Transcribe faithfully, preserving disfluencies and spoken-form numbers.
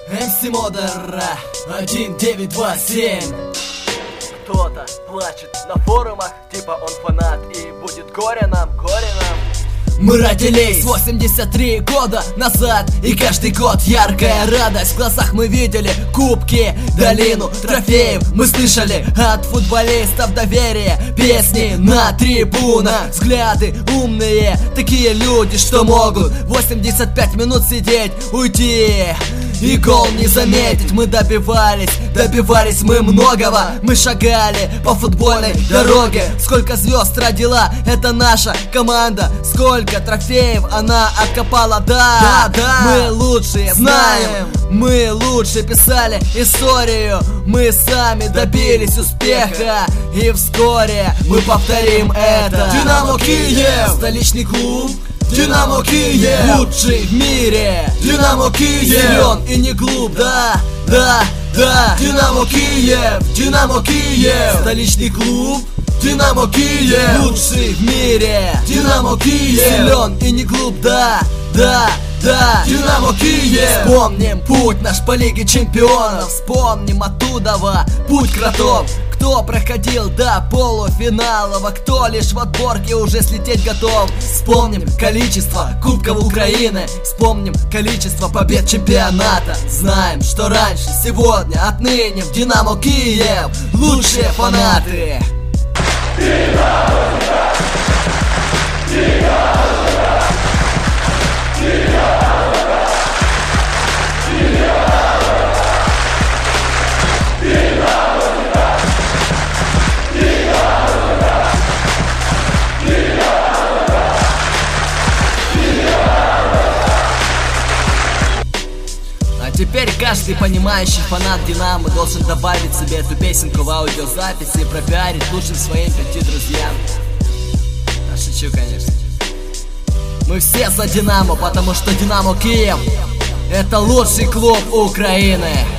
эм си Модер один девять два семь. Кто-то плачет на форумах, типа он фанат и будет горе нам, горе нам. Мы родились восемьдесят три года назад, и каждый год яркая радость. В глазах мы видели кубки, долину трофеев. Мы слышали от футболистов доверие, песни на трибунах, взгляды умные, такие люди, что могут восемьдесят пять минут сидеть, уйти и гол не заметить. Мы добивались, добивались мы многого. Мы шагали по футбольной дороге. Сколько звезд родила эта наша команда, сколько трофеев она откопала. Да, да, да, мы лучшие знаем, мы лучше писали историю. Мы сами добились успеха, и вскоре мы повторим это. Динамо Киев, столичный клуб. Динамо Киев, лучший в мире. Динамо Киев, силен и не глуп, да, да, да. Динамо Киев, Динамо Киев, столичный клуб. Динамо Киев, лучший в мире. Динамо Киев, силен и не глуп, да, да, да. Динамо Киев. Вспомним путь наш по Лиге Чемпионов, вспомним оттуда путь кротов. Кто проходил до полуфиналов, а кто лишь в отборке уже слететь готов. Вспомним количество кубков Украины, вспомним количество побед чемпионата. Знаем, что раньше, сегодня, отныне в Динамо Киев лучшие фанаты. Теперь каждый понимающий фанат Динамо должен добавить себе эту песенку в аудиозаписи и пропиарить лучшим своим пяти друзьям. А шучу, конечно. Мы все за Динамо, потому что Динамо Киев — это лучший клуб Украины.